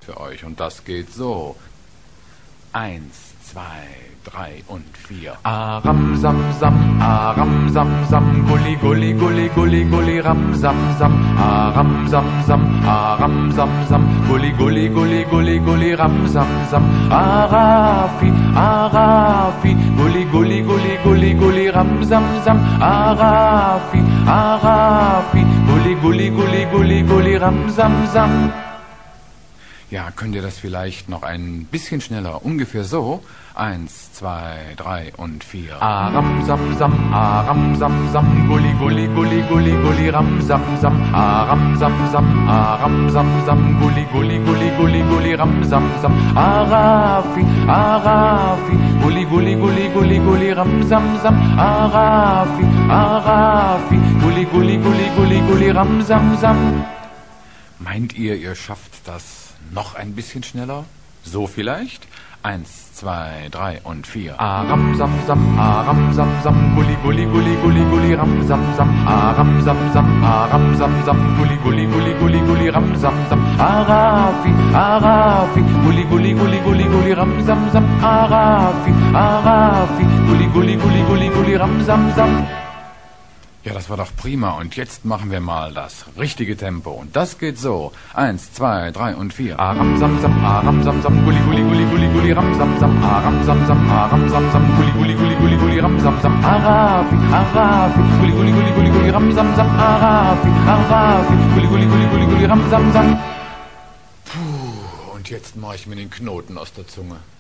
für euch und das geht so. 1, 2, 3 und 4. Aram sam sam, aram sam sam, gulli gulli gulli gulli gulli ram sam sam, aram sam sam, aram sam sam, gulli gulli gulli gulli gulli ram sam sam, arafi arafi, gulli gulli gulli gulli gulli ram sam sam, arafi arafi, gulli gulli gulli gulli gulli ram sam sam. Ja, könnt ihr das vielleicht noch ein bisschen schneller? Ungefähr so. 1, 2, 3 und 4. Aram sam sam, aram sam sam, gulli gulli gulli gulli gulli ram sam sam, aram sam sam, aram sam sam, gulli gulli gulli gulli gulli ram sam sam, arafi arafi, gulli gulli gulli gulli gulli ram sam sam, arafi arafi, gulli gulli gulli gulli gulli ram sam sam. Meint ihr schafft das noch ein bisschen schneller? So vielleicht? 1, 2, 3 und 4. Aram sam sam, gulli gulli gulli gulli gulli ram sam sam, aram sam sam, gulli gulli gulli gulli gulli ram sam sam, arafi arafi, gulli gulli gulli gulli gulli ram sam sam, arafi arafi, gulli gulli gulli gulli gulli ram sam sam. Ja, das war doch prima. Und jetzt machen wir mal das richtige Tempo. Und das geht so. 1, 2, 3 und 4. Aram sam sam, gulli gulli gulli gulli gulli ram sam sam, aram sam sam, gulli gulli gulli gulli gulli ram sam sam, arafi arafi, gulli gulli gulli gulli gulli ram sam sam, arafi arafi, gulli gulli gulli gulli gulli ram sam sam. Puh, und jetzt mache ich mir den Knoten aus der Zunge.